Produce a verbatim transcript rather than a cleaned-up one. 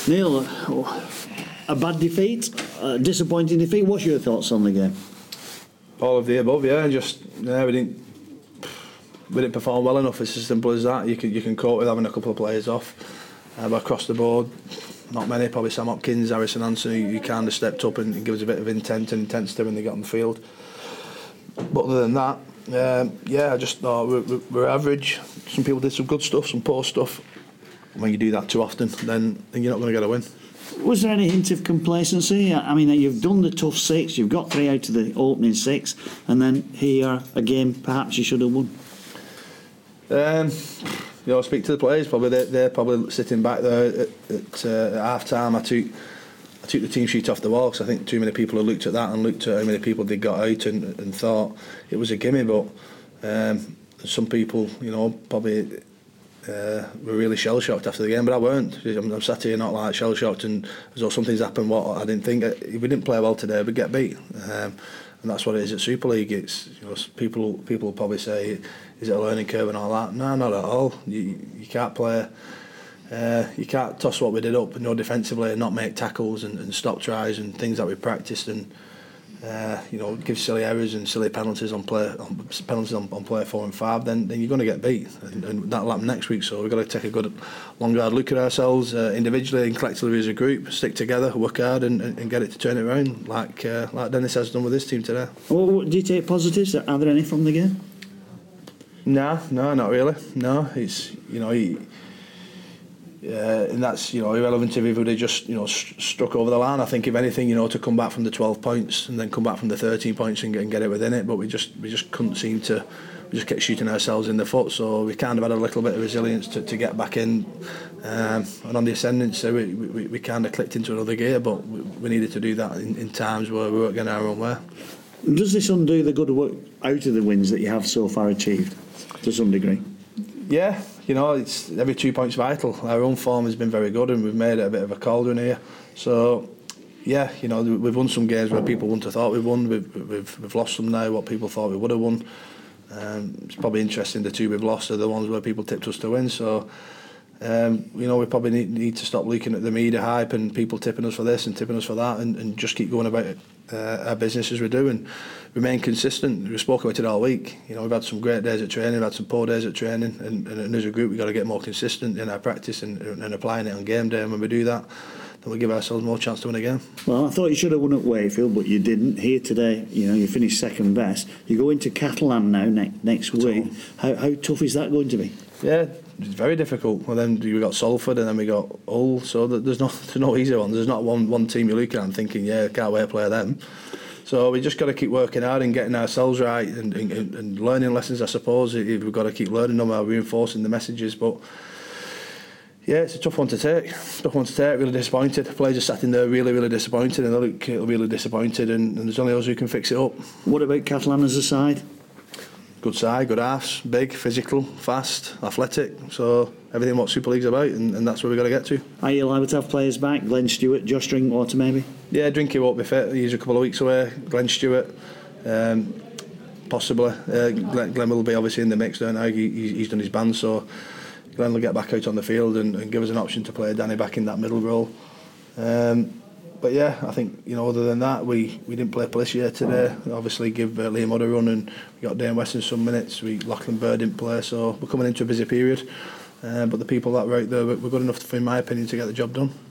Neil, a bad defeat, a disappointing defeat. What's your thoughts on the game? All of the above, yeah. Just yeah, we didn't we didn't perform well enough. It's as simple as that. You can you can cope with having a couple of players off, uh, but across the board, not many. Probably Sam Hopkins, Harrison Anthony, who kind of stepped up and, and gave us a bit of intent and intensity when they got on the field. But other than that, um, yeah, I just thought we're, we're average. Some people did some good stuff, some poor stuff. When you do that too often, then, then you're not going to get a win. Was there any hint of complacency? I mean, you've done the tough six, you've got three out of the opening six, and then here a game perhaps you should have won. Um, you know, speak to the players. Probably they're, they're probably sitting back there at, at, uh, at half time. I took I took the team sheet off the wall because I think too many people have looked at that and looked at how many people they got out and, and thought it was a gimme. But um, some people, you know, probably. Uh, were really shell shocked after the game, but I weren't. I'm, I'm sat here not like shell shocked and as though something's happened. What I didn't think if we didn't play well today, we'd get beat, um, and that's what it is at Super League. It's you know people people will probably say, is it a learning curve and all that? No, not at all. You you can't play. Uh, you can't toss what we did up, you know, defensively and not make tackles and, and stop tries and things that we practiced and. Uh, you know, give silly errors and silly penalties on play, on, penalties on, on play four and five. Then, then you're going to get beat, and, and that'll happen next week. So we've got to take a good, long hard look at ourselves uh, individually and collectively as a group. Stick together, work hard, and, and, and get it to turn it around, like uh, like Dennis has done with his team today. Well, do you take positives? Are there any from the game? Nah, no, not really. No, it's you know. He, Uh, and that's you know irrelevant if they just you know st- struck over the line. I think if anything, you know, to come back from the twelve points and then come back from the thirteen points and get, and get it within it, but we just we just couldn't seem to. We just kept shooting ourselves in the foot. So we kind of had a little bit of resilience to, to get back in, um, and on the ascendant, so we, we, we kind of clicked into another gear. But we, we needed to do that in, in times where we weren't getting our own way. Does this undo the good work out of the wins that you have so far achieved, to some degree? Yeah. You know, it's every two points vital. Our own form has been very good, and we've made it a bit of a cauldron here. So, yeah, you know, we've won some games where people wouldn't have thought we'd won. We've we've, we've lost some now what people thought we would have won. Um, it's probably interesting. The two we've lost are the ones where people tipped us to win. So, um, you know, we probably need, need to stop looking at the media hype and people tipping us for this and tipping us for that, and, and just keep going about it, uh, our business as we do and remain consistent. We've spoken about it all week. You know, we've had some great days at training, we've had some poor days at training, and, and, and as a group we've got to get more consistent in our practice and, and applying it on game day. And when we do that, then we give ourselves more chance to win a game. Well, I thought you should have won at Wakefield, but you didn't. Here today, you know, you finished second best. You go into Catalan now ne- next week. How, how tough is that going to be? Yeah, it's very difficult. Well, then we got Salford and then we got Hull, so there's no there's no easy ones. There's not one one team you look at and thinking, yeah, can't wait to play them. So we just got to keep working hard and getting ourselves right and, and, and learning lessons, I suppose. We've got to keep learning them while reinforcing the messages. But yeah, it's a tough one to take. Tough one to take. Really disappointed. The players are sat in there really, really disappointed, and they look really disappointed. And, and there's only us who can fix it up. What about Catalan as a side? Good side, good halves, big, physical, fast, athletic. So everything what Super League's about, and, and that's where we've got to get to. Are you allowed to have players back? Glenn Stewart, Josh Drinkwater maybe? Yeah, Drinky won't be fit. He's a couple of weeks away. Glenn Stewart, um, possibly. Uh, Glenn, Glenn will be obviously in the mix there now. He, he's done his band, so Glenn will get back out on the field and, and give us an option to play Danny back in that middle role. Um, But yeah, I think, you know, other than that, we, we didn't play Pelissier today. Obviously, give uh, Liam Hudd a run, and we got Dane Weston some minutes. We Lachlan Bird didn't play, so we're coming into a busy period. Uh, but the people that were out there were good enough, in my opinion, to get the job done.